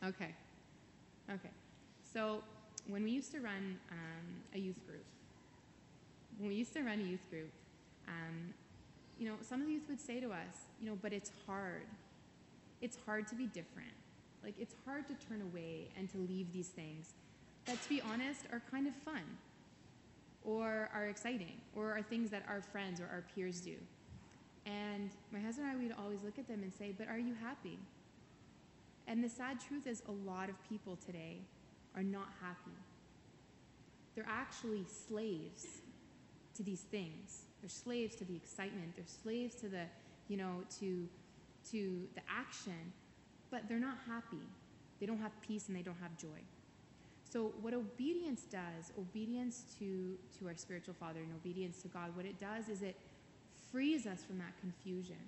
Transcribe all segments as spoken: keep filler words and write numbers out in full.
Okay. Okay. So when we used to run um, a youth group, when we used to run a youth group, um, you know, some of the youth would say to us, you know, but it's hard. It's hard to be different. Like, it's hard to turn away and to leave these things that, to be honest, are kind of fun or are exciting or are things that our friends or our peers do. And my husband and I would always look at them and say, but are you happy? And the sad truth is a lot of people today are not happy. They're actually slaves to these things. They're slaves to the excitement. They're slaves to the, you know, to, to the action, but they're not happy. They don't have peace and they don't have joy. So what obedience does, obedience to, to our spiritual Father and obedience to God, what it does is it frees us from that confusion.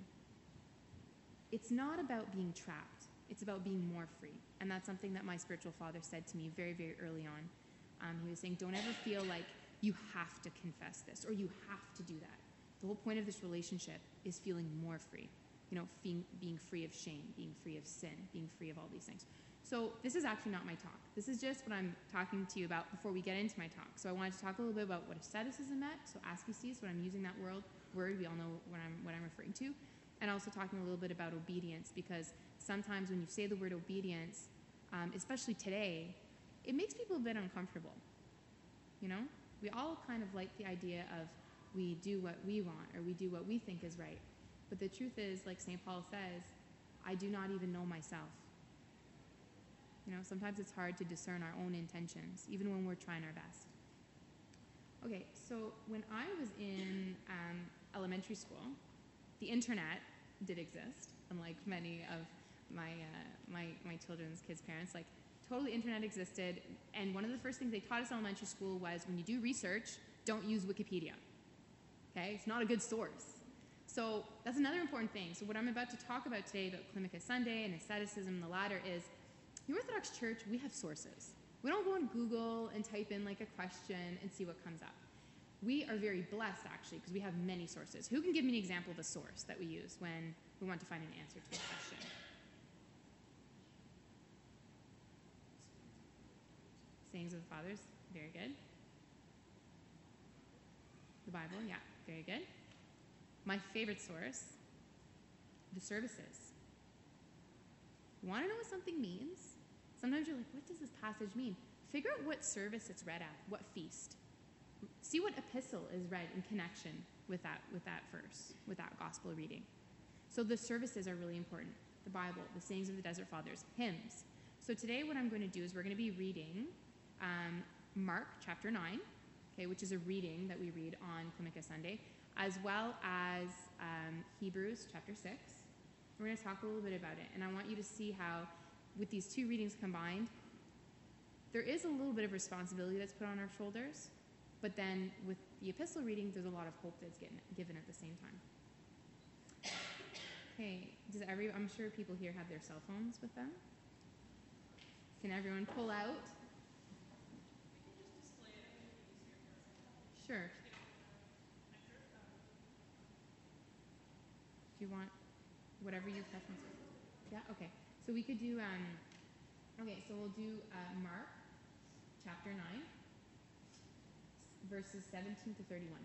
It's not about being trapped. It's about being more free. And that's something that my spiritual father said to me very, very early on. Um, he was saying, don't ever feel like you have to confess this or you have to do that. The whole point of this relationship is feeling more free. You know, being, being free of shame, being free of sin, being free of all these things. So this is actually not my talk. This is just what I'm talking to you about before we get into my talk. So I wanted to talk a little bit about what asceticism meant, so ascesis, when I'm using that word, word, we all know what I'm, what I'm referring to, and also talking a little bit about obedience, because sometimes when you say the word obedience, um, especially today, it makes people a bit uncomfortable. You know? We all kind of like the idea of we do what we want or we do what we think is right. But the truth is, like Saint Paul says, I do not even know myself. You know, sometimes it's hard to discern our own intentions, even when we're trying our best. Okay, so when I was in um, elementary school, the internet did exist, unlike many of my, uh, my, my children's kids' parents. Like, totally internet existed, and one of the first things they taught us in elementary school was when you do research, don't use Wikipedia. Okay? It's not a good source. So that's another important thing. So what I'm about to talk about today about Climacus Sunday and asceticism and the latter is, the Orthodox Church, we have sources. We don't go on Google and type in like a question and see what comes up. We are very blessed, actually, because we have many sources. Who can give me an example of a source that we use when we want to find an answer to a question? Sayings of the Fathers, very good. The Bible, yeah, very good. My favorite source, the services. You want to know what something means? Sometimes you're like, what does this passage mean? Figure out what service it's read at, what feast. See what epistle is read in connection with that, with that verse, with that gospel reading. So the services are really important. The Bible, the sayings of the Desert Fathers, hymns. So today what I'm going to do is we're going to be reading um, Mark chapter nine, okay, which is a reading that we read on Climacus Sunday, as well as um, Hebrews chapter six. We're going to talk a little bit about it, and I want you to see how with these two readings combined, there is a little bit of responsibility that's put on our shoulders, but then with the epistle reading, there's a lot of hope that's getting, given at the same time. Okay, does every, I'm sure people here have their cell phones with them. Can everyone pull out? Sure. Do you want whatever your preference is? Yeah, okay. So we could do, um, okay, so we'll do uh, Mark chapter nine, verses seventeen to thirty-one.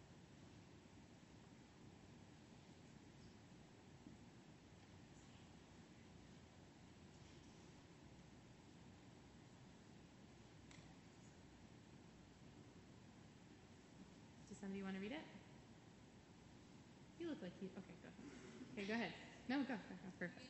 Does somebody want to read it? You look like you, okay, go. Okay, go ahead. No, go, go, go, perfect.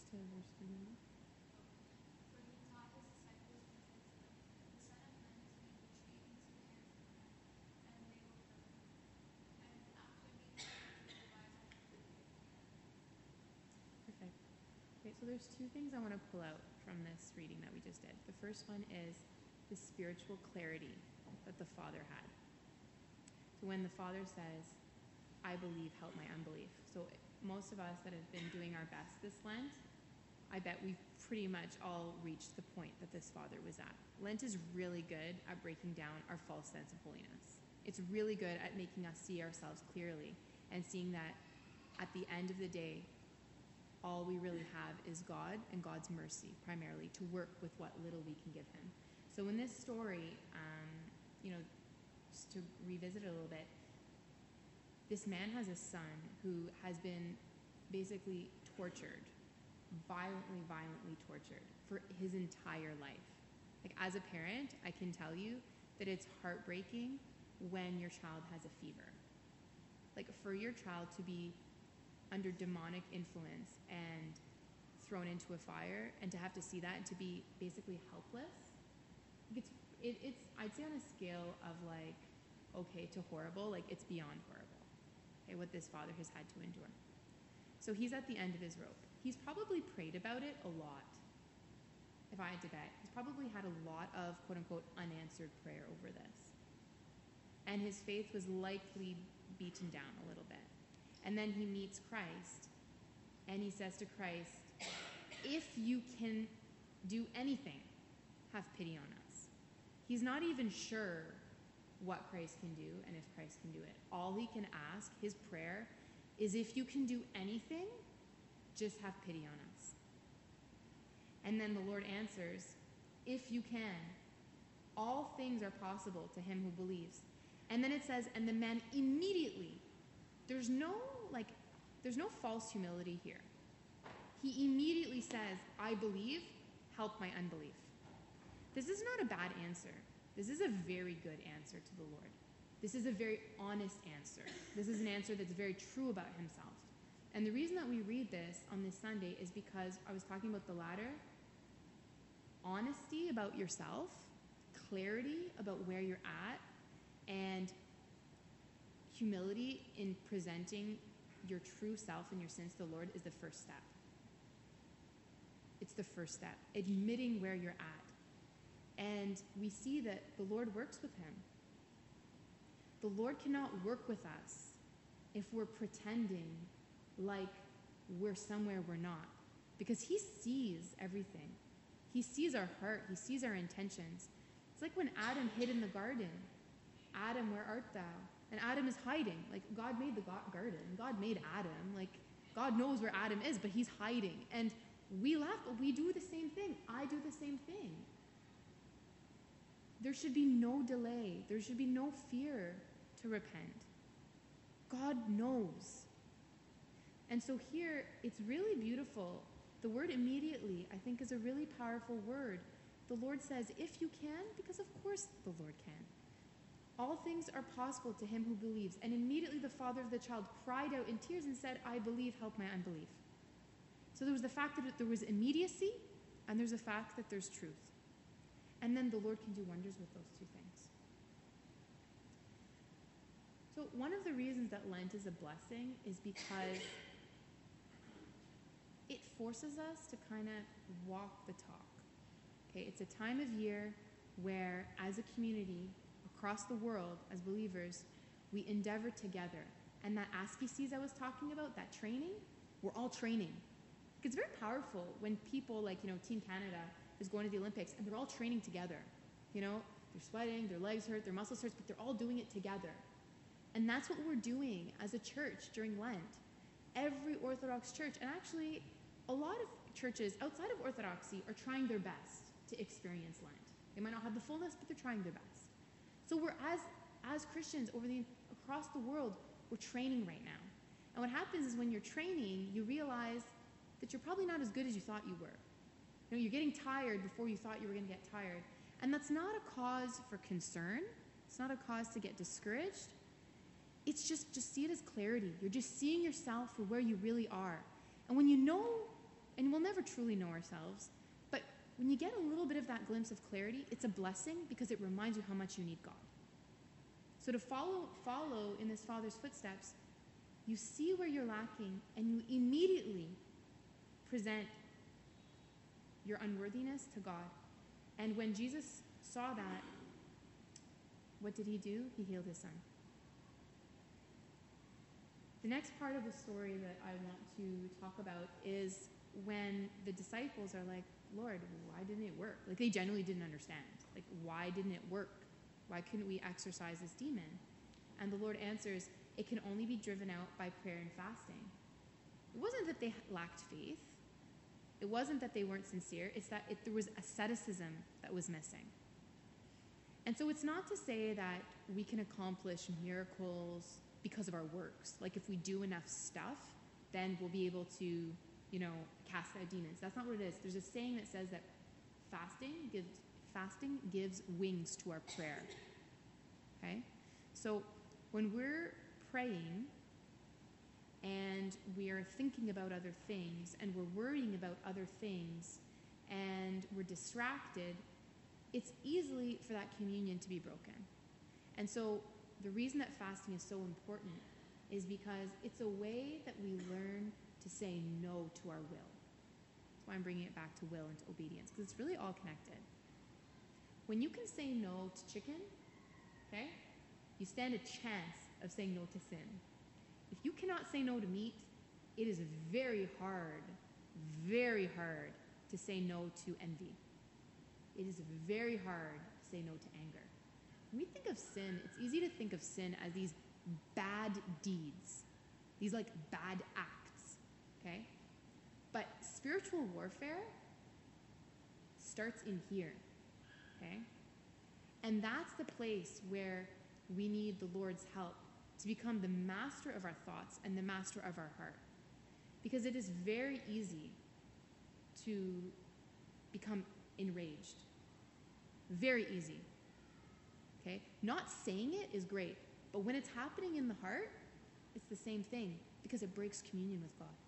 to verse thirty-one. Perfect. Okay, so there's two things I want to pull out from this reading that we just did. The first one is the spiritual clarity that the Father had. So when the Father says, I believe, help my unbelief. So most of us that have been doing our best this Lent, I bet we've pretty much all reached the point that this Father was at. Lent is really good at breaking down our false sense of holiness. It's really good at making us see ourselves clearly and seeing that at the end of the day, all we really have is God and God's mercy, primarily, to work with what little we can give him. So in this story, um, you know, just to revisit it a little bit, this man has a son who has been basically tortured, violently, violently tortured for his entire life. Like, as a parent, I can tell you that it's heartbreaking when your child has a fever. Like, for your child to be under demonic influence and thrown into a fire and to have to see that and to be basically helpless, it's, it, it's I'd say on a scale of like, okay to horrible, like it's beyond horrible, okay, what this father has had to endure. So he's at the end of his rope. He's probably prayed about it a lot. If I had to bet, he's probably had a lot of quote-unquote unanswered prayer over this. And his faith was likely beaten down a little bit. And then he meets Christ, and he says to Christ, if you can do anything, have pity on us. He's not even sure what Christ can do and if Christ can do it. All he can ask, his prayer, is if you can do anything, just have pity on us. And then the Lord answers, if you can, all things are possible to him who believes. And then it says, and the man immediately, there's no, like, there's no false humility here. He immediately says, I believe, help my unbelief. This is not a bad answer. This is a very good answer to the Lord. This is a very honest answer. This is an answer that's very true about himself. And the reason that we read this on this Sunday is because I was talking about the ladder. Honesty about yourself, clarity about where you're at, and humility in presenting your true self and your sins to the Lord is the first step. It's the first step, admitting where you're at. And we see that the Lord works with him. The Lord cannot work with us if we're pretending like we're somewhere we're not, because he sees everything. He sees our heart. He sees our intentions. It's like when Adam hid in the garden. Adam, where art thou? And Adam is hiding. Like, God made the garden. God made Adam. Like, God knows where Adam is, but he's hiding. And we laugh, but we do the same thing. I do the same thing. There should be no delay. There should be no fear to repent. God knows. And so here, it's really beautiful. The word immediately, I think, is a really powerful word. The Lord says, if you can, because of course the Lord can. All things are possible to him who believes. And immediately the father of the child cried out in tears and said, I believe, help my unbelief. So there was the fact that there was immediacy, and there's the fact that there's truth. And then the Lord can do wonders with those two things. So one of the reasons that Lent is a blessing is because it forces us to kind of walk the talk. Okay, it's a time of year where, as a community, across the world, as believers, we endeavor together. And that askesis I was talking about, that training, we're all training. It's very powerful when people like, you know, Team Canada is going to the Olympics and they're all training together. You know, they're sweating, their legs hurt, their muscles hurt, but they're all doing it together. And that's what we're doing as a church during Lent. Every Orthodox church, and actually a lot of churches outside of Orthodoxy, are trying their best to experience Lent. They might not have the fullness, but they're trying their best. So we're, as, as Christians over the, across the world, we're training right now. And what happens is when you're training, you realize that you're probably not as good as you thought you were. You know, you're getting tired before you thought you were going to get tired. And that's not a cause for concern. It's not a cause to get discouraged. It's just, just see it as clarity. You're just seeing yourself for where you really are. And when you know And we'll never truly know ourselves. But when you get a little bit of that glimpse of clarity, it's a blessing because it reminds you how much you need God. So to follow, follow in this Father's footsteps, you see where you're lacking and you immediately present your unworthiness to God. And when Jesus saw that, what did he do? He healed his son. The next part of the story that I want to talk about is when the disciples are like, Lord, why didn't it work? Like, they genuinely didn't understand. Like, why didn't it work? Why couldn't we exorcise this demon? And the Lord answers, it can only be driven out by prayer and fasting. It wasn't that they lacked faith. It wasn't that they weren't sincere. It's that it, there was asceticism that was missing. And so it's not to say that we can accomplish miracles because of our works. Like, if we do enough stuff, then we'll be able to, you know, cast out demons. That's not what it is. There's a saying that says that fasting gives fasting gives wings to our prayer. Okay? So when we're praying and we are thinking about other things and we're worrying about other things and we're distracted, it's easily for that communion to be broken. And so the reason that fasting is so important is because it's a way that we learn to say no to our will. That's why I'm bringing it back to will and to obedience, because it's really all connected. When you can say no to chicken, okay, you stand a chance of saying no to sin. If you cannot say no to meat, it is very hard, very hard to say no to envy. It is very hard to say no to anger. When we think of sin, it's easy to think of sin as these bad deeds, these like bad acts, okay? But spiritual warfare starts in here, okay? And that's the place where we need the Lord's help to become the master of our thoughts and the master of our heart. Because it is very easy to become enraged. Very easy. Okay? Not saying it is great, but when it's happening in the heart, it's the same thing because it breaks communion with God.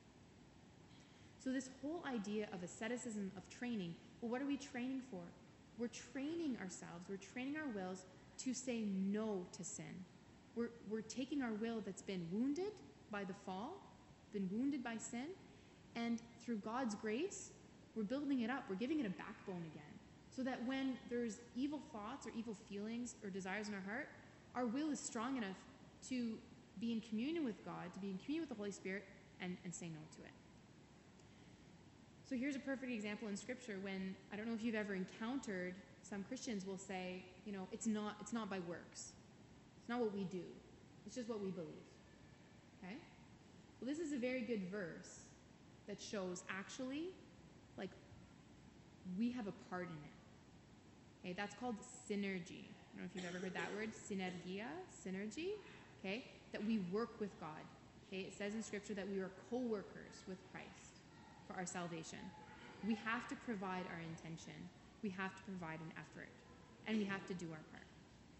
So this whole idea of asceticism, of training, well, what are we training for? We're training ourselves, we're training our wills to say no to sin. We're, we're taking our will that's been wounded by the fall, been wounded by sin, and through God's grace, we're building it up, we're giving it a backbone again. So that when there's evil thoughts or evil feelings or desires in our heart, our will is strong enough to be in communion with God, to be in communion with the Holy Spirit, and, and say no to it. So here's a perfect example in Scripture when, I don't know if you've ever encountered, some Christians will say, you know, it's not, it's not by works. It's not what we do. It's just what we believe. Okay? Well, this is a very good verse that shows actually, like, we have a part in it. Okay, that's called synergy. I don't know if you've ever heard that word, synergia, synergy, okay, that we work with God. Okay, it says in Scripture that we are co-workers with Christ for our salvation. We have to provide our intention. We have to provide an effort. And we have to do our part.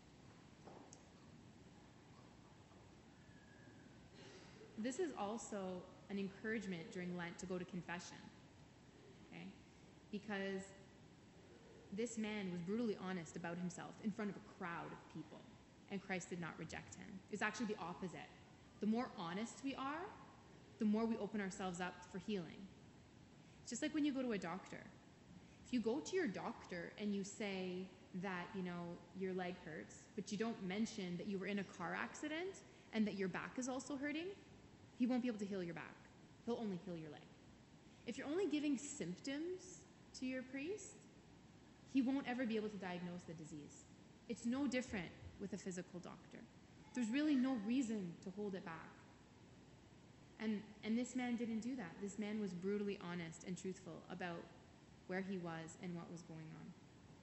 This is also an encouragement during Lent to go to confession. Okay, because this man was brutally honest about himself in front of a crowd of people, and Christ did not reject him. It's actually the opposite. The more honest we are, the more we open ourselves up for healing. It's just like when you go to a doctor. If you go to your doctor and you say that, you know, your leg hurts, but you don't mention that you were in a car accident and that your back is also hurting, he won't be able to heal your back. He'll only heal your leg. If you're only giving symptoms to your priest, he won't ever be able to diagnose the disease. It's no different with a physical doctor. There's really no reason to hold it back. And, and this man didn't do that. This man was brutally honest and truthful about where he was and what was going on.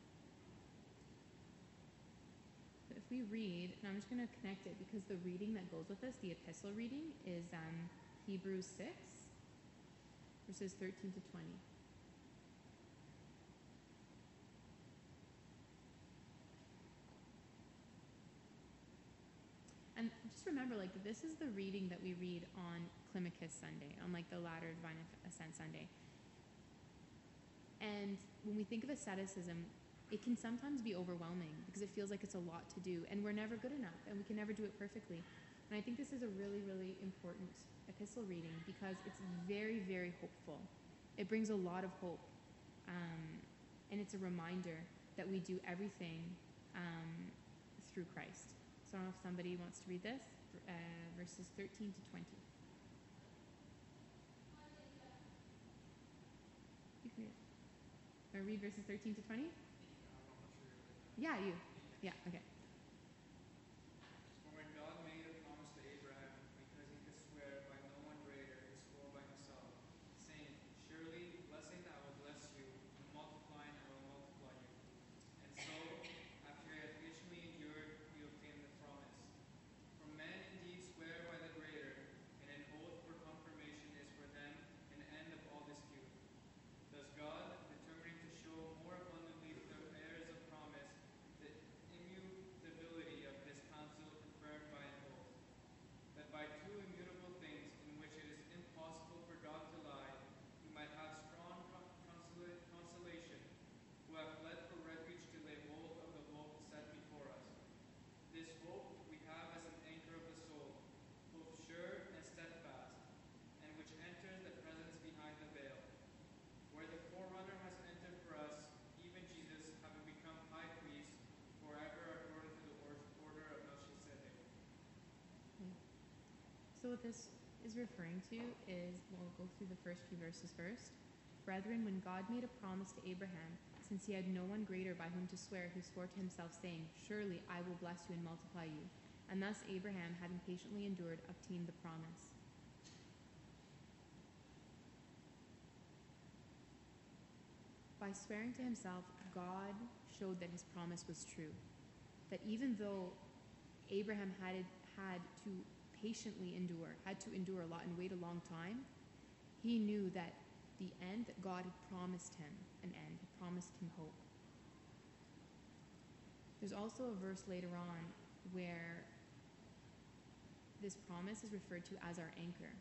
So if we read, and I'm just going to connect it because the reading that goes with this, the epistle reading, is um, Hebrews six, verses thirteen to twenty. and just remember, like, this is the reading that we read on Climacus Sunday, on like the Latter Divine Ascent Sunday. And when we think of asceticism, it can sometimes be overwhelming because it feels like it's a lot to do, and we're never good enough, and we can never do it perfectly. And I think this is a really, really important epistle reading because it's very, very hopeful. It brings a lot of hope, um, and it's a reminder that we do everything um, through Christ. So I don't know if somebody wants to read this, uh, verses thirteen to twenty. You can read it. Or read verses thirteen to twenty? Yeah, you. Yeah, okay. For when God made a promise to Abraham, because he could swear by no one greater, he swore by himself, saying, surely blessing I will bless you, and multiplying I will multiply you. And so, after he had patiently endured, he obtained the promise. For men indeed swear by the greater, and an oath for confirmation is for them an end of all dispute. Thus God, determining to show more abundantly to the heirs of promise the immutability of his counsel, confirmed by an oath, that by two immutable things in which it is impossible for God to lie, we might have strong consola- consolation, who have fled for refuge to lay hold of the hope set before us. This hope we have as an anchor of the soul, both sure and steadfast, and which enters the presence behind the veil, where the forerunner has entered for us, even Jesus, having become high priest forever according to the or- order of Melchizedek. So what this is referring to is, we'll go through the first few verses first. Brethren, when God made a promise to Abraham, since he had no one greater by whom to swear, he swore to himself, saying, surely I will bless you and multiply you. And thus Abraham, having patiently endured, obtained the promise. By swearing to himself, God showed that his promise was true. That even though Abraham had had to patiently endure, had to endure a lot and wait a long time, he knew that the end that God had promised him, an end, had promised him hope. There's also a verse later on where this promise is referred to as our anchor.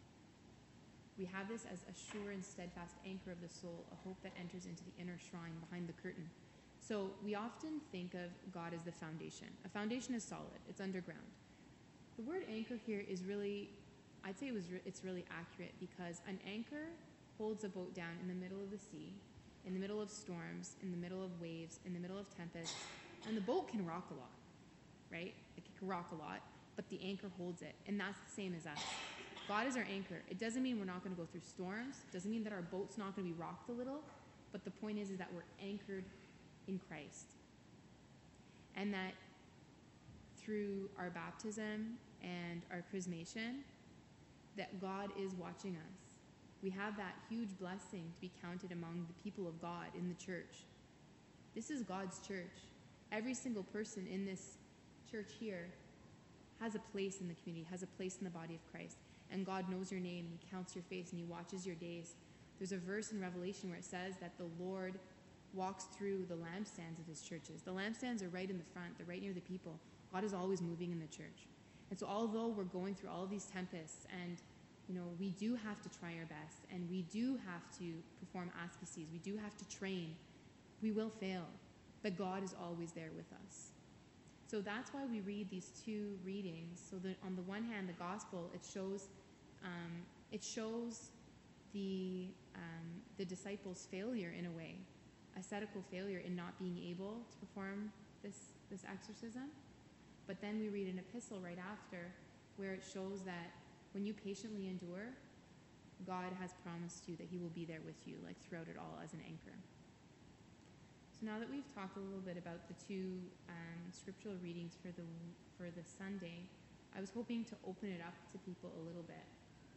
We have this as a sure and steadfast anchor of the soul, a hope that enters into the inner shrine behind the curtain. So we often think of God as the foundation. A foundation is solid, it's underground. The word anchor here is really, I'd say it was re- it's really accurate, because an anchor holds a boat down in the middle of the sea, in the middle of storms, in the middle of waves, in the middle of tempests, and the boat can rock a lot, right? It can rock a lot, but the anchor holds it, and that's the same as us. God is our anchor. It doesn't mean we're not going to go through storms. It doesn't mean that our boat's not going to be rocked a little, but the point is, is that we're anchored in Christ. And that through our baptism and our chrismation, that God is watching us. We have that huge blessing to be counted among the people of God in the church. This is God's church. Every single person in this church here has a place in the community, has a place in the body of Christ. And God knows your name, and he counts your face, and he watches your days. There's a verse in Revelation where it says that the Lord walks through the lampstands of his churches. The lampstands are right in the front. They're right near the people. God is always moving in the church. And so although we're going through all of these tempests, and you know, we do have to try our best, and we do have to perform askeses, we do have to train, we will fail. But God is always there with us. So that's why we read these two readings. So that on the one hand, the gospel, it shows um, it shows the um, the disciples' failure in a way, ascetical failure in not being able to perform this this exorcism. But then we read an epistle right after where it shows that when you patiently endure, God has promised you that he will be there with you, like throughout it all, as an anchor. So now that we've talked a little bit about the two um, scriptural readings for the for the Sunday, I was hoping to open it up to people a little bit.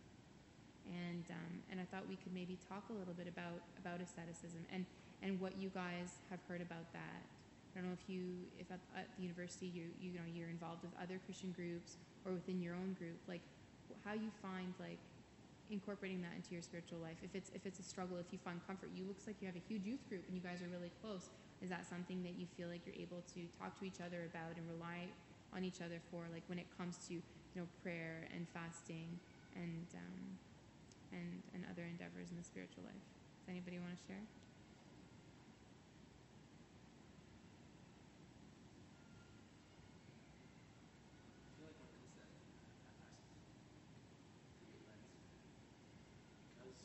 And um, and I thought we could maybe talk a little bit about, about asceticism and, and what you guys have heard about that. I don't know if you if at, at the university you you know you're involved with other Christian groups or within your own group, like how you find like incorporating that into your spiritual life. If it's if it's a struggle, if you find comfort, you looks like you have a huge youth group and you guys are really close. Is that something that you feel like you're able to talk to each other about and rely on each other for, like, when it comes to, you know, prayer and fasting and um, and and other endeavors in the spiritual life. Does anybody want to share? I feel like when it comes to that, that aspect of the Lent, because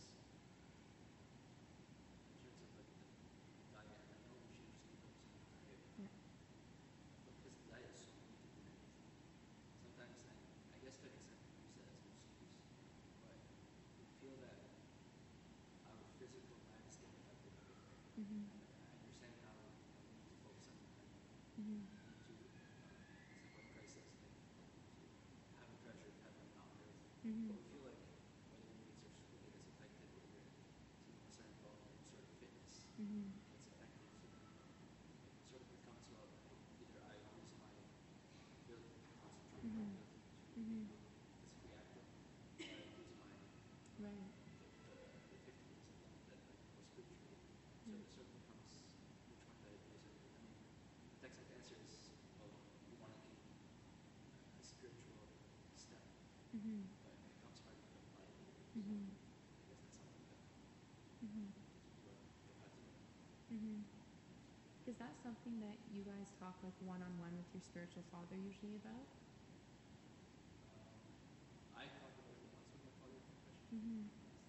in terms of like the diet, and I know we should just keep up to the diet, Yeah. but because the diet is so limited in it, sometimes, and I guess to an extent we use that as an excuse, but we feel that our physical lives get affected of it, right? Mm-hmm. And I understand how, you know, we need to focus on the diet. Mm-hmm. To, uh, it's like what Christ says, like, to have a treasure in heaven, not on earth. Mm-hmm. But we feel like whether we get our school gets affected, whether to a certain level of sort of fitness Mm-hmm. gets affected. So then it sort of becomes, well, either I lose my ability to concentrate, my Mm-hmm. ability to Mm-hmm. be physically active, or I lose my Right. the, the, the fifty percent that, that I can go spiritually. So Yeah. it sort of becomes which one do I do? So I mean, the text of answer is, well, we want to gain a spiritual step, Mm-hmm. but it becomes hard to apply it later. So Mm-hmm. I guess that's something that Mm-hmm. we'll get back to. Mm-hmm. Is that something that you guys talk, like, one-on-one with your spiritual father usually about? Um, I talked about it once with my father, confession. Mm-hmm.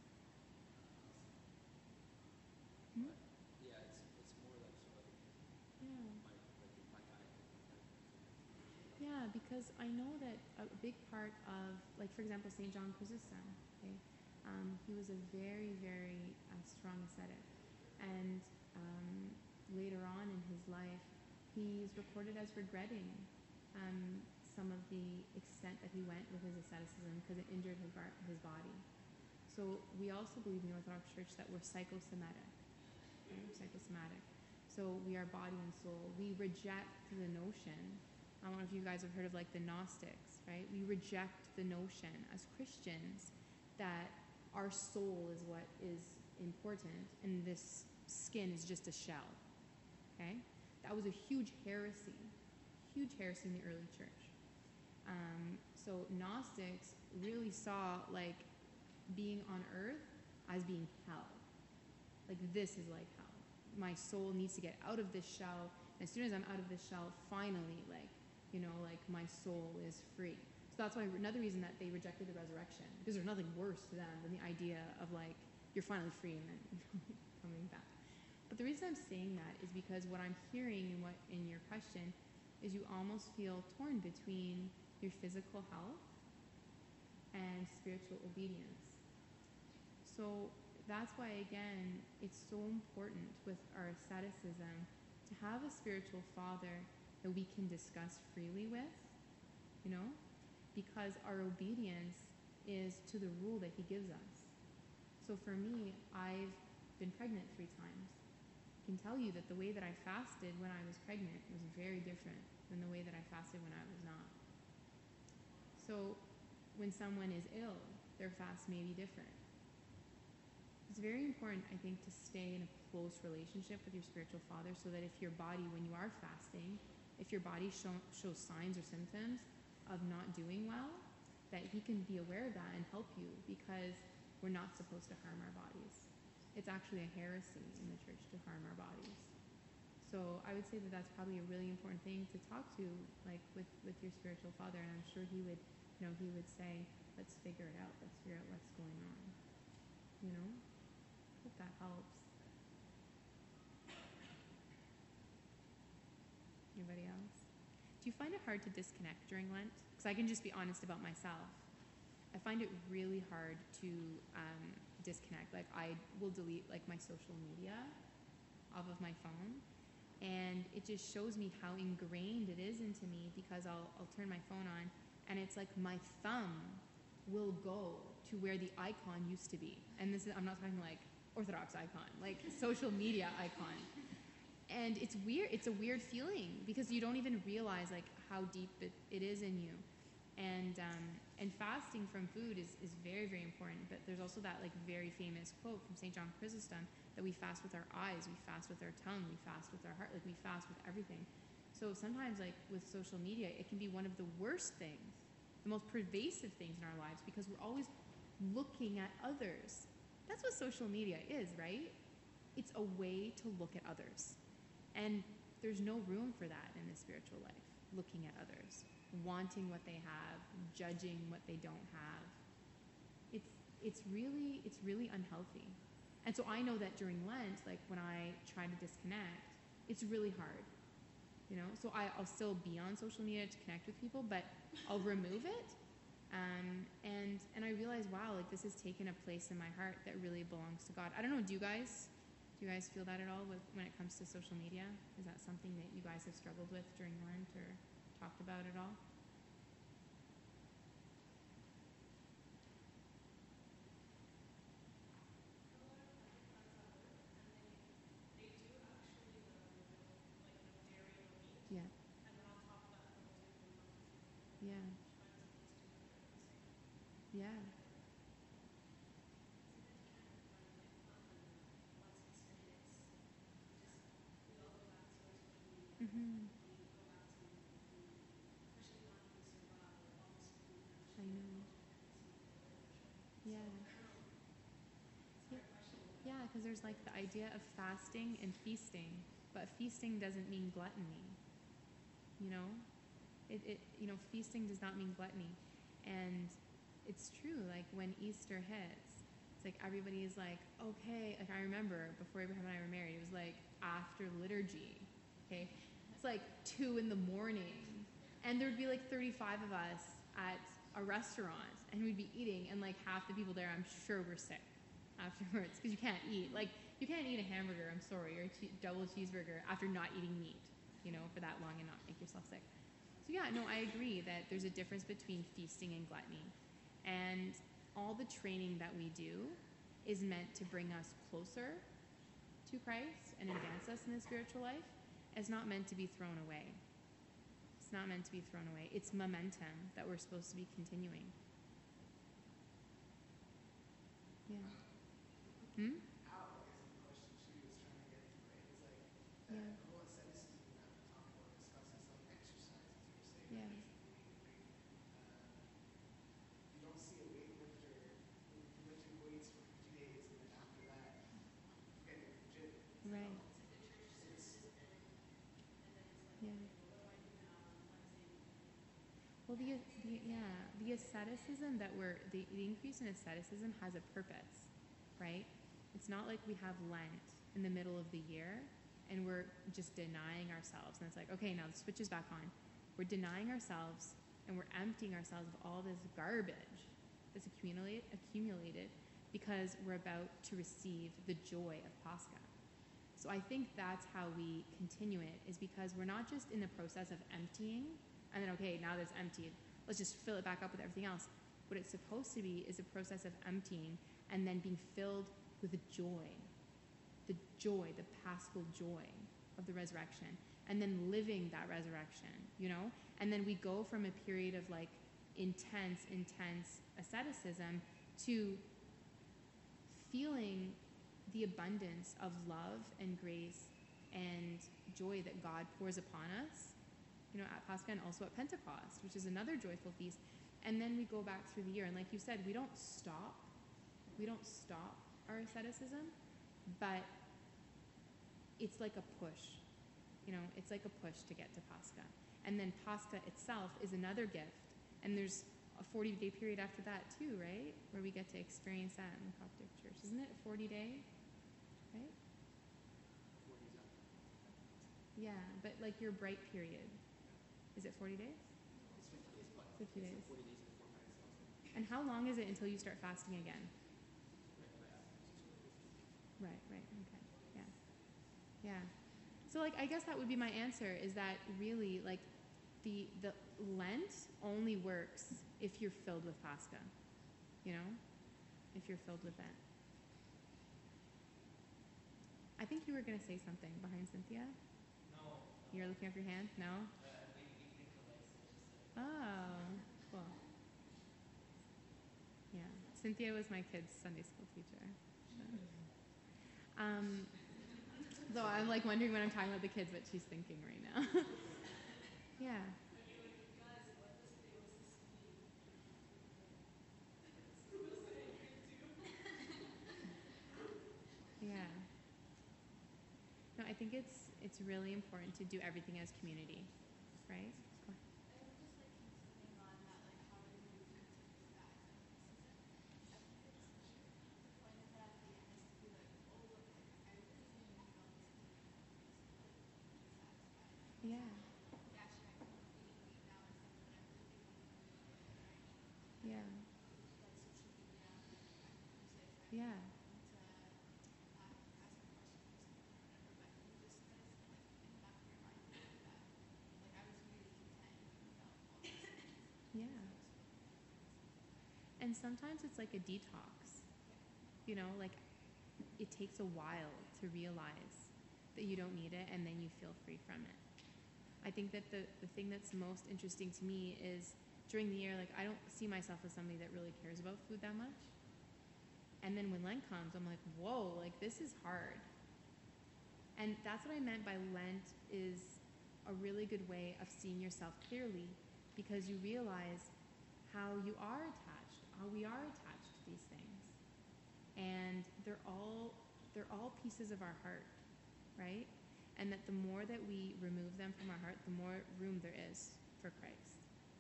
Um, Hmm? but yeah, it's it's more like so like Yeah. my like my guy, like my friend. Yeah, because I know that a a big part of, like, for example, Saint John Chrysostom, okay, um, he was a very, very uh, strong ascetic, and um, later on in his life, he's recorded as regretting um, some of the extent that he went with his asceticism because it injured his, bar- his body. So we also believe in the Orthodox Church that we're psychosomatic. Okay? We're psychosomatic. So we are body and soul. We reject the notion. I don't know if you guys have heard of, like, the Gnostics, right? We reject the notion as Christians that our soul is what is important and this skin is just a shell. Okay? That was a huge heresy. Huge heresy in the early church. Um, so Gnostics really saw, like, being on earth as being hell. Like, this is like hell. My soul needs to get out of this shell. And as soon as I'm out of this shell, finally, like, you know, like, my soul is free. So that's why another reason that they rejected the resurrection, because there's nothing worse to them than the idea of, like, you're finally free and then coming back. But the reason I'm saying that is because what I'm hearing in what in your question is you almost feel torn between your physical health and spiritual obedience. So that's why, again, it's so important with our asceticism to have a spiritual father that we can discuss freely with, you know, because our obedience is to the rule that he gives us. So for me, I've been pregnant three times. I can tell you that the way that I fasted when I was pregnant was very different than the way that I fasted when I was not. So when someone is ill, their fast may be different. It's very important, I think, to stay in a close relationship with your spiritual father so that if your body, when you are fasting, if your body show, shows signs or symptoms of not doing well, that he can be aware of that and help you, because we're not supposed to harm our bodies. It's actually a heresy in the church to harm our bodies. So I would say that that's probably a really important thing to talk to, like, with, with your spiritual father, and I'm sure he would, you know, he would say, let's figure it out, let's figure out what's going on, you know? Hope that helps. Anybody else? Do you find it hard to disconnect during Lent? Because I can just be honest about myself. I find it really hard to um, disconnect. Like, I will delete, like, my social media off of my phone, and it just shows me how ingrained it is into me, because I'll, I'll turn my phone on and it's like my thumb will go to where the icon used to be. And this is, I'm not talking like Orthodox icon, like social media icon. And it's weird, it's a weird feeling, because you don't even realize, like, how deep it, it is in you. And um, and fasting from food is, is very, very important. But there's also that, like, very famous quote from Saint John Chrysostom that we fast with our eyes, we fast with our tongue, we fast with our heart, like, we fast with everything. So sometimes, like with social media, it can be one of the worst things, the most pervasive things in our lives, because we're always looking at others. That's what social media is, right? It's a way to look at others. And there's no room for that in the spiritual life, looking at others, wanting what they have, judging what they don't have. It's it's really it's really unhealthy. And so I know that during Lent, like when I try to disconnect, it's really hard. You know, so I, I'll still be on social media to connect with people, but I'll remove it. Um, and and I realize, wow, like this has taken a place in my heart that really belongs to God. I don't know, do you guys do you guys feel that at all with, when it comes to social media? Is that something that you guys have struggled with during Lent or talked about at all? Yeah. Yeah. Yeah. Mhm. I know. Yeah. Yeah. Yeah, because there's like the idea of fasting and feasting, but feasting doesn't mean gluttony. You know, it, it you know feasting does not mean gluttony, and it's true. Like when Easter hits, it's like everybody is like, okay. Like I remember before Abraham and I were married, it was like after liturgy. Okay, it's like two in the morning, and there'd be like thirty-five of us at a restaurant, and we'd be eating, and like half the people there, I'm sure, were sick afterwards because you can't eat. Like you can't eat a hamburger. I'm sorry, or a che- double cheeseburger after not eating meat. You know, for that long and not make yourself sick. So yeah, no, I agree that there's a difference between feasting and gluttony. And all the training that we do is meant to bring us closer to Christ and advance us in the spiritual life. It's not meant to be thrown away. It's not meant to be thrown away. It's momentum that we're supposed to be continuing. Yeah. Hmm? How is the question she was trying to get to, right? It's like that Yeah. the whole asceticism that we talk about discusses like exercises per se, Yeah. right? Like, uh, you don't see a weightlifter who lifting weights for fifty days and then after that getting in the gym. Right. It's Yeah. Well, the, the yeah, the asceticism that we're the, the increase in asceticism has a purpose, right? It's not like we have Lent in the middle of the year and we're just denying ourselves, and it's like, okay, now the switch is back on. We're denying ourselves and we're emptying ourselves of all this garbage that's accumulate, accumulated because we're about to receive the joy of Pascha. So I think that's how we continue it, is because we're not just in the process of emptying and then, okay, now that it's emptied, let's just fill it back up with everything else. What it's supposed to be is a process of emptying and then being filled with joy, the joy, the paschal joy of the resurrection, and then living that resurrection, you know? And then we go from a period of like intense, intense asceticism to feeling the abundance of love and grace and joy that God pours upon us, you know, at Pascha and also at Pentecost, which is another joyful feast. And then we go back through the year. And like you said, we don't stop. We don't stop our asceticism, but it's like a push. You know, it's like a push to get to Pascha. And then Pascha itself is another gift. And there's a forty-day period after that too, right? Where we get to experience that in the Coptic Church. Isn't it a forty-day? Right? forties up. Yeah, but like your bright period. Is it forty days? It's fifty days, but fifty days. it's forty days before Pentecost. And how long is it until you start fasting again? Right, right, okay. Yeah. Yeah. So like I guess that would be my answer, is that really like the the Lent only works if you're filled with Pascha. You know? If you're filled with that. I think you were gonna say something behind Cynthia. No. You're looking up your hand? No? Uh, we, we think alike, so it's just like. Oh, cool. Yeah, Cynthia was my kid's Sunday school teacher. So. Um, though I'm like wondering when I'm talking about the kids what she's thinking right now. Yeah. I'd be like, guys, what this day was this mean? This was what I could do. Yeah. No, I think it's it's really important to do everything as community, right? Go ahead. I would just like continuing on that, like how to move into this fast season. I think it's the point of it at the end is to be like, oh look, like I really genuinely felt this healing and peace and like being satisfied. Like it's Yeah. not like, yeah, sure, I can eat meat now and stuff, but I'm really thinking of the meat and I need Yeah. like social media, like actresses, I'm Yeah. going to um, ask a question or something or whatever, but you just guys like in the back of your mind know that like I was really content and felt all these things. Yeah. So it was really And sometimes it's like a detox. You know, like it takes a while to realize that you don't need it and then you feel free from it. I think that the, the thing that's most interesting to me is during the year, like I don't see myself as somebody that really cares about food that much. And then when Lent comes, I'm like, whoa, like this is hard. And that's what I meant by Lent is a really good way of seeing yourself clearly because you realize how you are attached, how we are attached to these things. And they're all they're all pieces of our heart, right? And that the more that we remove them from our heart, the more room there is for Christ.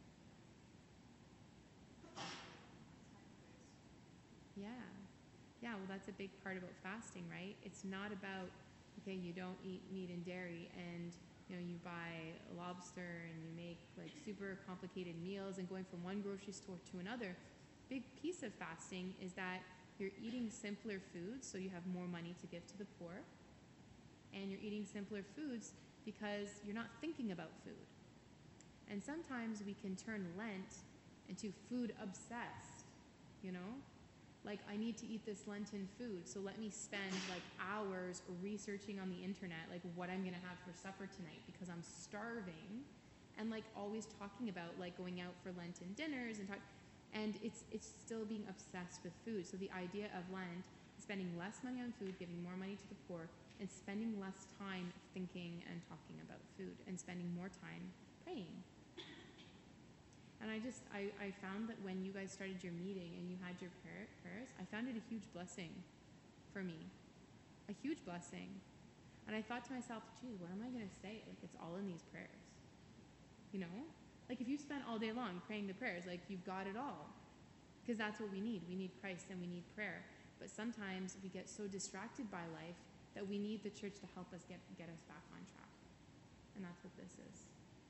Yeah. Yeah, well that's a big part about fasting, right? It's not about, okay, you don't eat meat and dairy and you know, you buy a lobster and you make like super complicated meals and going from one grocery store to another. Big piece of fasting is that you're eating simpler foods so you have more money to give to the poor. And you're eating simpler foods because you're not thinking about food. And sometimes we can turn Lent into food obsessed, you know? Like, I need to eat this Lenten food, so let me spend like hours researching on the internet, like what I'm gonna have for supper tonight because I'm starving, and like always talking about like going out for Lenten dinners and talk, and it's it's still being obsessed with food. So the idea of Lent is spending less money on food, giving more money to the poor, and spending less time thinking and talking about food, and spending more time praying. And I just, I, I found that when you guys started your meeting and you had your prayer, prayers, I found it a huge blessing for me. A huge blessing. And I thought to myself, gee, what am I going to say? Like, it's all in these prayers. You know? Like, if you spent all day long praying the prayers, like, you've got it all. Because that's what we need. We need Christ and we need prayer. But sometimes we get so distracted by life that we need the church to help us get, get us back on track. And that's what this is.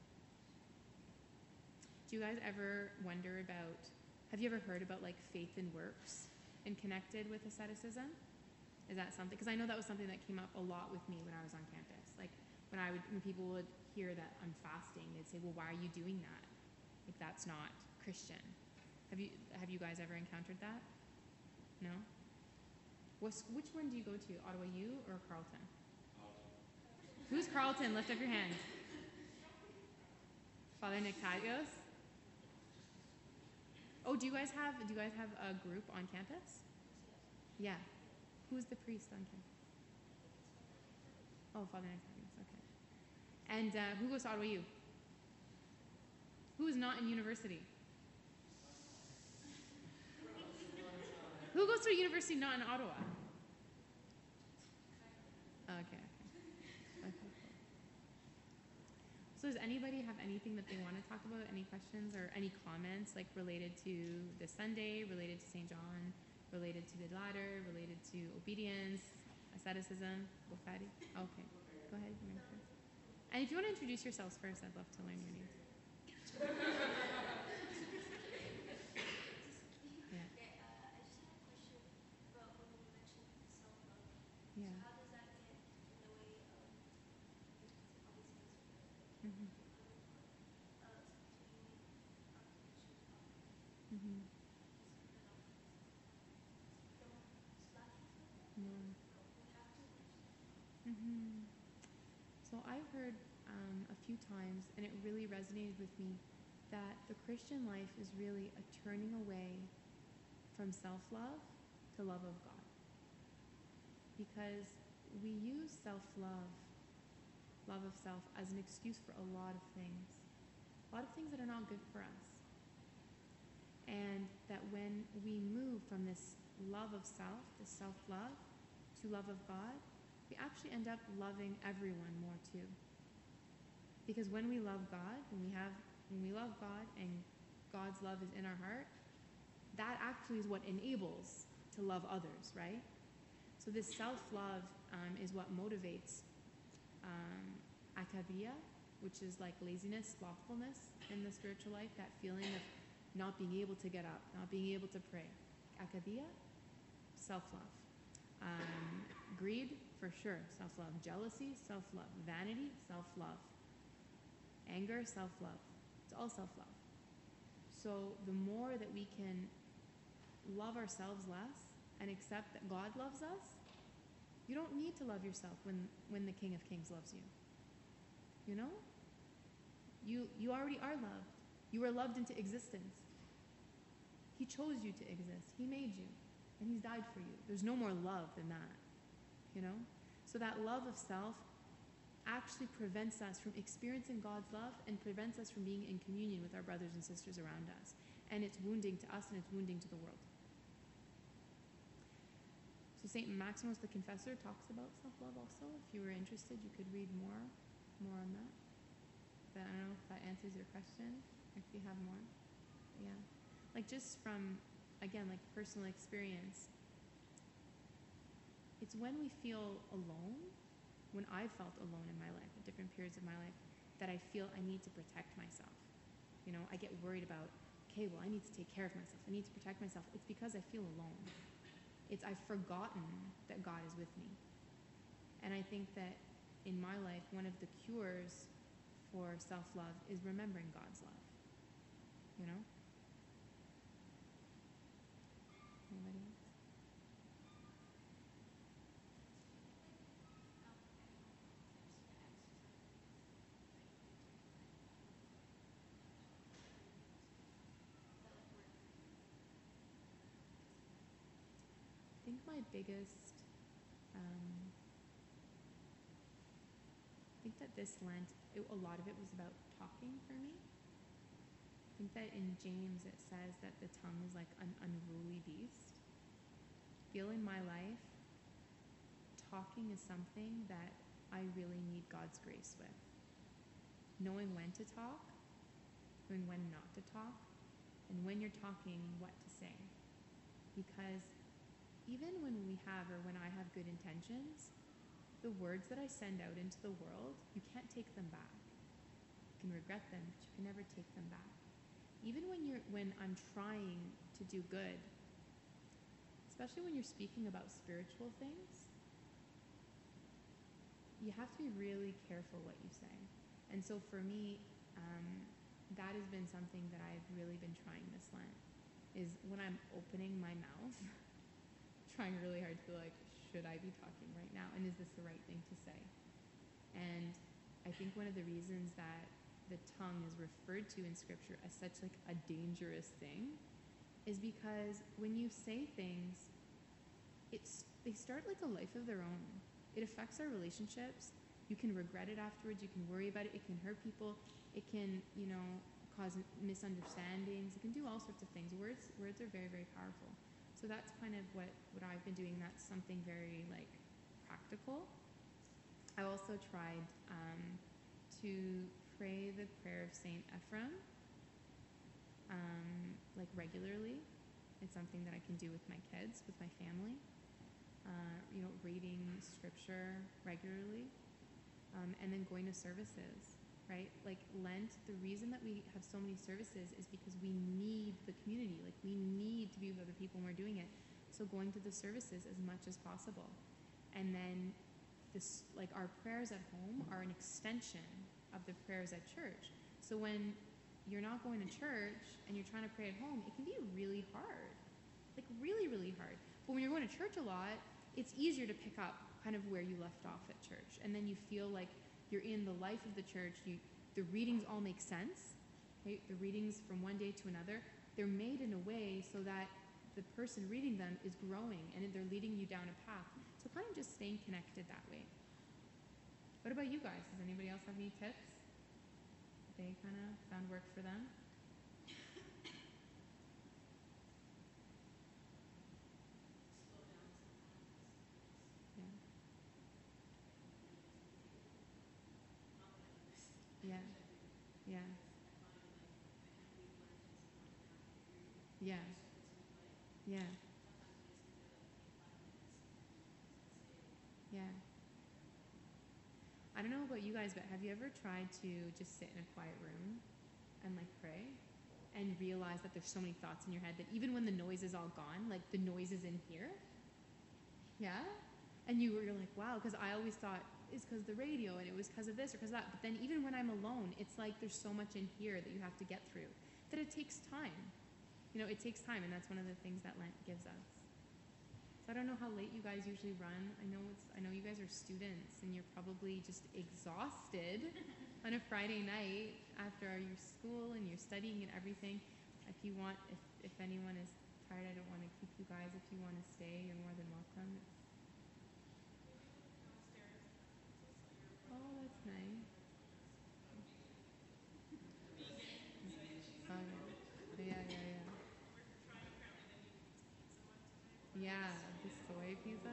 Do you guys ever wonder about, have you ever heard about like faith and works and connected with asceticism? Is that something, because I know that was something that came up a lot with me when I was on campus. Like when I would, when people would hear that I'm fasting, they'd say, well, why are you doing that? Like that's not Christian. Have you, have you guys ever encountered that? No? What's, which one do you go to, Ottawa U or Carleton? Carleton. Who's Carleton? Lift up your hand. Father Nictadios? Oh, do you guys have do you guys have a group on campus? Yeah. Who's the priest on campus? Oh, Father Nictadios, okay. And uh, who goes to Ottawa U? Who is not in university? Who goes to a university not in Ottawa? Okay, okay. Okay, cool. So does anybody have anything that they want to talk about? Any questions or any comments like related to the Sunday, related to Saint John, related to the ladder, related to obedience, asceticism, Bofadi? Okay, go ahead. And if you want to introduce yourselves first, I'd love to learn your names. Yeah. Okay, uh, I just have a question about when you mentioned self-love. Yeah. So how does that get in the way of, obviously it's for Mhm. uh, continuing our connection with God? Mhm. Because we're not, don't slack into it? No. No, we have to like, Mhm. So I've heard um, a few times, and it really resonated with me, that the Christian life is really a turning away from self-love to love of God. Because we use self-love, love of self, as an excuse for a lot of things. a lot of things that are not good for us. And that when we move from this love of self, this self-love, to love of God, we actually end up loving everyone more too. Because when we love God, when we have, when we love God and God's love is in our heart, that actually is what enables to love others, right? So this self-love um, is what motivates um, akadia, which is like laziness, slothfulness in the spiritual life, that feeling of not being able to get up, not being able to pray. Akadia, self-love. Um, greed, for sure, self-love. Jealousy, self-love. Vanity, self-love. Anger, self-love. It's all self-love. So the more that we can love ourselves less and accept that God loves us, you don't need to love yourself when, when the King of Kings loves you. You know? You, you already are loved. You were loved into existence. He chose you to exist. He made you. And he's died for you. There's no more love than that. You know? So that love of self actually prevents us from experiencing God's love and prevents us from being in communion with our brothers and sisters around us. And it's wounding to us and it's wounding to the world. So Saint Maximus the Confessor talks about self-love also. If you were interested, you could read more, more on that. But I don't know if that answers your question, if you have more. Yeah. Like just from, again, like personal experience, it's when we feel alone, when I've felt alone in my life, at different periods of my life, that I feel I need to protect myself. You know, I get worried about, okay, well, I need to take care of myself. I need to protect myself. It's because I feel alone. It's I've forgotten that God is with me. And I think that in my life, one of the cures for self-love is remembering God's love. You know? Anybody else? I think my biggest, um, I think that this Lent, it, a lot of it was about talking for me. I think that in James it says that the tongue is like an unruly beast. I feel in my life, talking is something that I really need God's grace with. Knowing when to talk, knowing when not to talk, and when you're talking, what to say. Because even when we have, or when I have good intentions, the words that I send out into the world, you can't take them back. You can regret them, but you can never take them back. Even when you're, when I'm trying to do good, especially when you're speaking about spiritual things, you have to be really careful what you say. And so for me, um, that has been something that I've really been trying this Lent, is when I'm opening my mouth, trying really hard to be like, should I be talking right now? And is this the right thing to say? And I think one of the reasons that the tongue is referred to in scripture as such like a dangerous thing is because when you say things, it's they start like a life of their own. It affects our relationships. You can regret it afterwards. You can worry about it. It can hurt people. It can, you know, cause misunderstandings. It can do all sorts of things. Words, words are very, very powerful. So that's kind of what, what I've been doing. That's something very, like, practical. I also tried um, to pray the prayer of Saint Ephrem, um, like, regularly. It's something that I can do with my kids, with my family. Uh, you know, reading scripture regularly, um, and then going to services, right? Like Lent, the reason that we have so many services is because we need the community. Like we need to be with other people when we're doing it. So going to the services as much as possible. And then this, like our prayers at home are an extension of the prayers at church. So when you're not going to church and you're trying to pray at home, it can be really hard. Like really, really hard. But when you're going to church a lot, it's easier to pick up kind of where you left off at church. And then you feel like you're in the life of the church. You, the readings all make sense. Right? The readings from one day to another, they're made in a way so that the person reading them is growing and they're leading you down a path. So kind of just staying connected that way. What about you guys? Does anybody else have any tips? they kind of found worked for them? Slow down sometimes. Yeah. Not that I do this. Yeah. I do. Yeah. Because I find like I can't leave lunch as a one and a half period. Yeah. I start to like Yeah. sometimes I just leave it like take five minutes and stay. Yeah. I don't know about you guys, but have you ever tried to just sit in a quiet room and like pray and realize that there's so many thoughts in your head that even when the noise is all gone, like the noise is in here? Yeah? And you were like, wow, because I always thought it's because the radio and it was because of this or because that. But then even when I'm alone, it's like there's so much in here that you have to get through that it takes time. You know, it takes time, and that's one of the things that Lent gives us. So I don't know how late you guys usually run. I know it's I know you guys are students and you're probably just exhausted on a Friday night after your school and your studying and everything. If you want if if anyone is tired, I don't want to keep you guys. If you want to stay, you're more than welcome. It's, We do live downstairs in our castle, so you're more oh, than that's welcome nice. to join us. But vegan, so Oh, yeah, yeah, yeah, yeah. we're trying apparently the new pizza one tonight. Yeah, the soy pizza.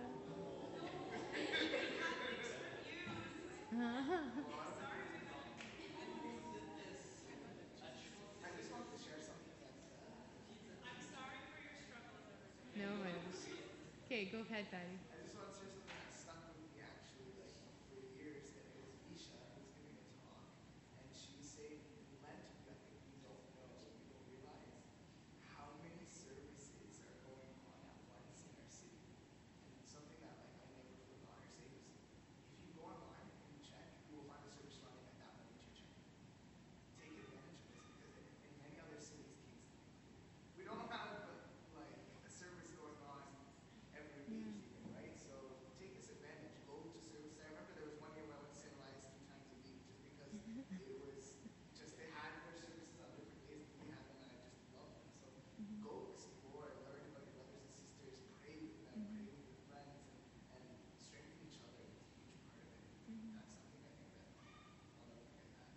I just wanted to share something that uh, I'm sorry for your struggles, everybody. No worries. Okay, go ahead, Daddy. I just want to share something that stuck with me actually, like for years, and it was Misha who was giving a talk, and she was saying in Lent, I think we don't know, we don't realize how many services are going on at once in our city. And something that like I never forgot her saying was, if you go online and you check, you will find a service running at that moment you're checking. Take advantage of this because in, in many other cities, Kingston included, we don't have like a service going on every week Yeah. even, right? So take this advantage. Go to service. I remember there was one year where I went to Saint Elias three times a week just because it was just they had their services on different days and we had them and I just loved them. So go explore, learn about your brothers and sisters, pray with them, pray with your friends and, and strengthen each other is a huge part of it. That's something I think that I'll never forget that.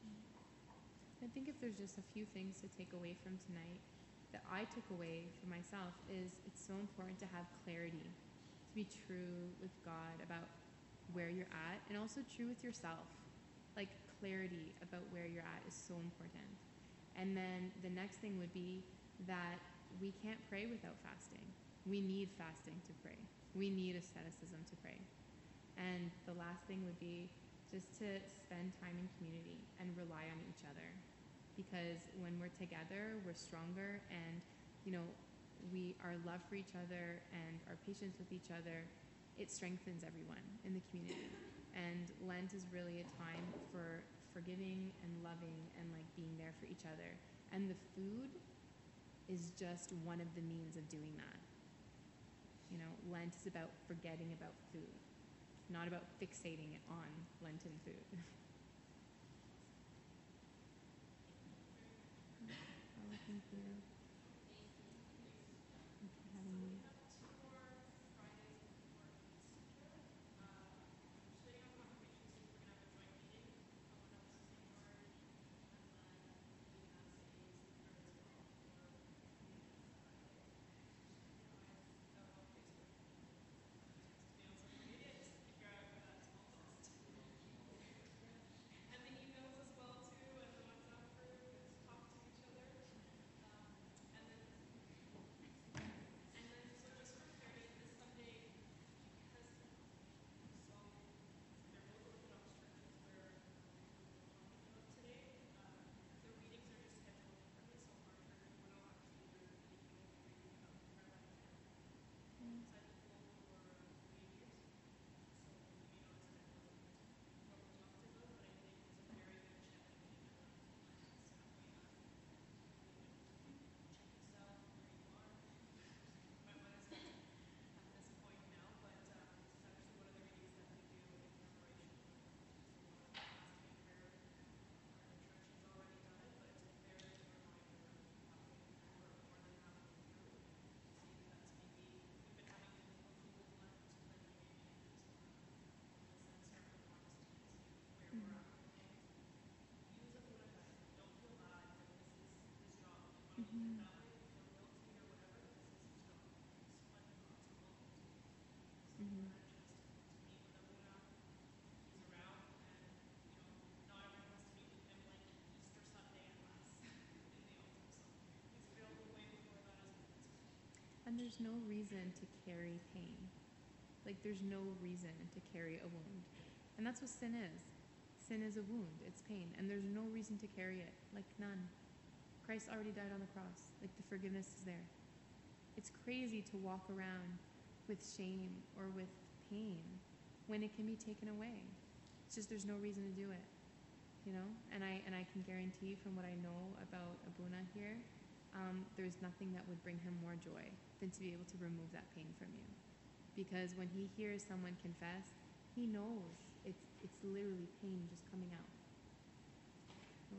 I think if there's just a few things to take away from tonight that I took away for myself is it's so important to have clarity, to be true with God about where you're at and also true with yourself. Like clarity about where you're at is so important. And then the next thing would be that we can't pray without fasting. We need fasting to pray. We need asceticism to pray. And the last thing would be just to spend time in community and rely on each other. Because when we're together, we're stronger and, you know, we our love for each other and our patience with each other, it strengthens everyone in the community. And Lent is really a time for forgiving and loving and like being there for each other. And the food is just one of the means of doing that. You know, Lent is about forgetting about food, not about fixating on Lenten food. Oh, thank you. Thank you for having me. We have two more Fridays before Easter. Um, I'm just waiting on confirmation to see if we're gonna have a joint meeting. Uh, one of us is in charge, and then the mass is the third as well for Good Friday. I don't know if Facebook is supposed to be on social media just to figure out who that small list. And the emails as well too, and the WhatsApp group, and to talk to each other. Um, looking at it that way, if you feel guilty or whatever, then this is just not the case. Like God's calling you to be. So Mhm. Lord, I just to meet with Abuna. He's around, and you know, not everyone has to meet with him like Easter Sunday at mass in the altar. So he's available way before that as well. And there's no reason to carry pain. Like, there's no reason to carry a wound. And that's what sin is. Sin is a wound, it's pain. And there's no reason to carry it. Like, none. Christ already died on the cross. Like, the forgiveness is there. It's crazy to walk around with shame or with pain when it can be taken away. It's just there's no reason to do it. You know? And I and I can guarantee from what I know about Abuna here, um, there's nothing that would bring him more joy than to be able to remove that pain from you. Because when he hears someone confess, he knows it's it's literally pain just coming out. So,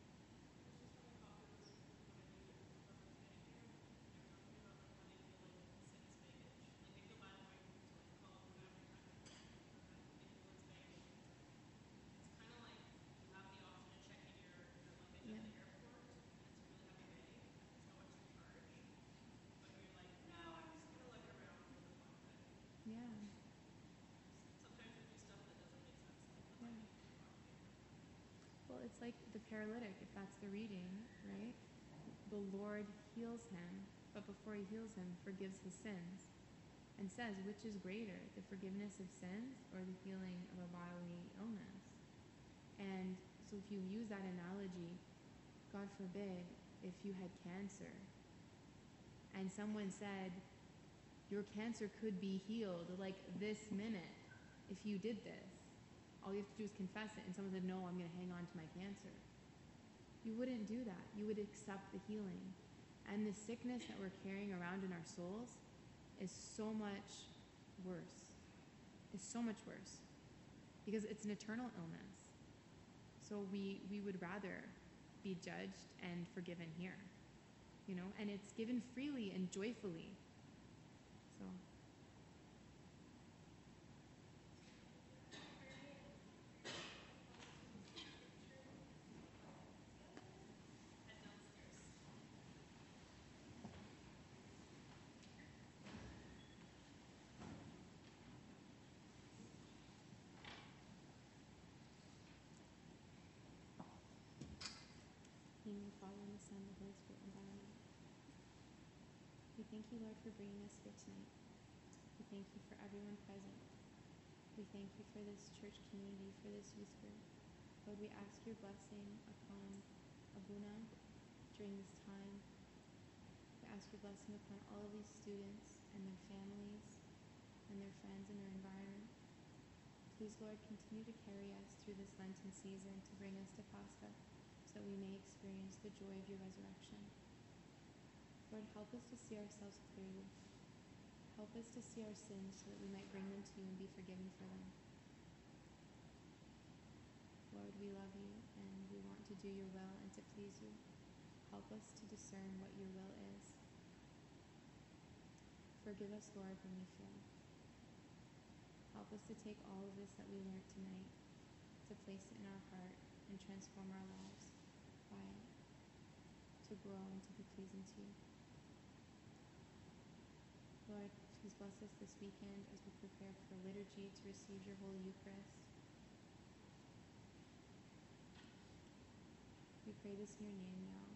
yeah, yeah, yeah. Well, it's like the paralytic, if that's the reading, right? The Lord heals him, but before he heals him, forgives his sins. And says, which is greater, the forgiveness of sins or the healing of a bodily illness? And so if you use that analogy, God forbid, if you had cancer and someone said, your cancer could be healed like this minute if you did this. All you have to do is confess it. And someone said, no, I'm going to hang on to my cancer. You wouldn't do that. You would accept the healing. And the sickness that we're carrying around in our souls is so much worse. It's so much worse. Because it's an eternal illness. So we, we would rather be judged and forgiven here. You know, and it's given freely and joyfully. So in the name of the Father, and the Son, and the Holy Spirit, and God, amen. We thank you, Lord, for bringing us here tonight. We thank you for everyone present. We thank you for this church community, for this youth group. Lord, we ask your blessing upon Abuna during this time. We ask your blessing upon all of these students and their families and their friends and their environment. Please, Lord, continue to carry us through this Lenten season to bring us to Pascha, so that we may experience the joy of your resurrection. Lord, help us to see ourselves clearly. Help us to see our sins so that we might bring them to you and be forgiven for them. Lord, we love you and we want to do your will and to please you. Help us to discern what your will is. Forgive us, Lord, when we fail. Help us to take all of this that we learned tonight, to place it in our heart and transform our lives by it, to grow and to be pleasing to you. Lord, please bless us this weekend as we prepare for liturgy to receive your Holy Eucharist. We pray this in your name now.